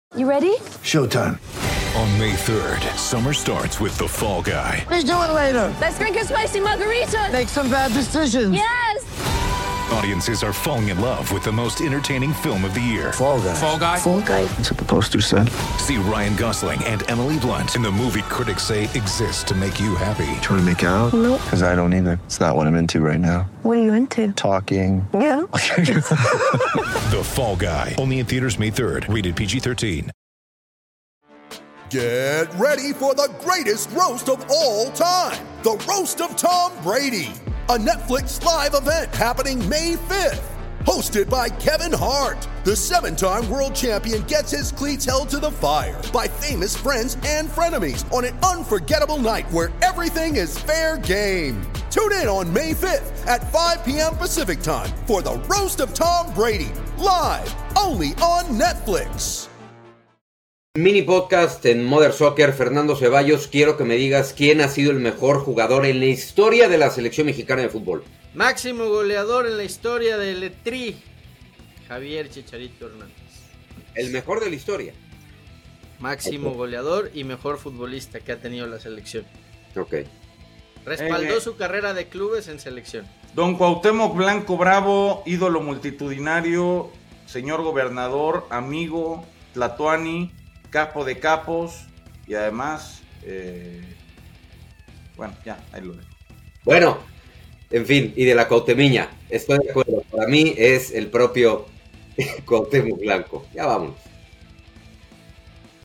You ready? Showtime. On May 3rd, summer starts with The Fall Guy. Let's do it later. Let's drink a spicy margarita. Make some bad decisions. Yes! Audiences are falling in love with the most entertaining film of the year. Fall Guy. Fall Guy? Fall guy. That's what the poster said. See Ryan Gosling and Emily Blunt in the movie critics say exists to make you happy. Trying to make it out? Nope. Because I don't either. It's not what I'm into right now. What are you into? Talking. Yeah. The Fall Guy. Only in theaters May 3rd. Rated PG-13. Get ready for the greatest roast of all time. The Roast of Tom Brady. A Netflix live event happening May 5th. Hosted by Kevin Hart. The 7-time world champion gets his cleats held to the fire by famous friends and frenemies on an unforgettable night where everything is fair game. Tune in on May 5th at 5 p.m. Pacific time for the Roast of Tom Brady. Live only on Netflix. Mini podcast en Mother Soccer. Fernando Ceballos, quiero que me digas quién ha sido el mejor jugador en la historia de la selección mexicana de fútbol. Máximo goleador en la historia del Tri, Javier Chicharito Hernández. El mejor de la historia. Máximo goleador y mejor futbolista que ha tenido la selección. Ok. Respaldó su carrera de clubes en selección. Don Cuauhtémoc Blanco Bravo, ídolo multitudinario, señor gobernador, amigo, tlatoani, capo de capos y además, bueno, ya, ahí lo dejo. Bueno, en fin, y de la Cuauhtemiña, estoy de acuerdo. Para mí es el propio Cuauhtémoc Blanco. Ya vámonos.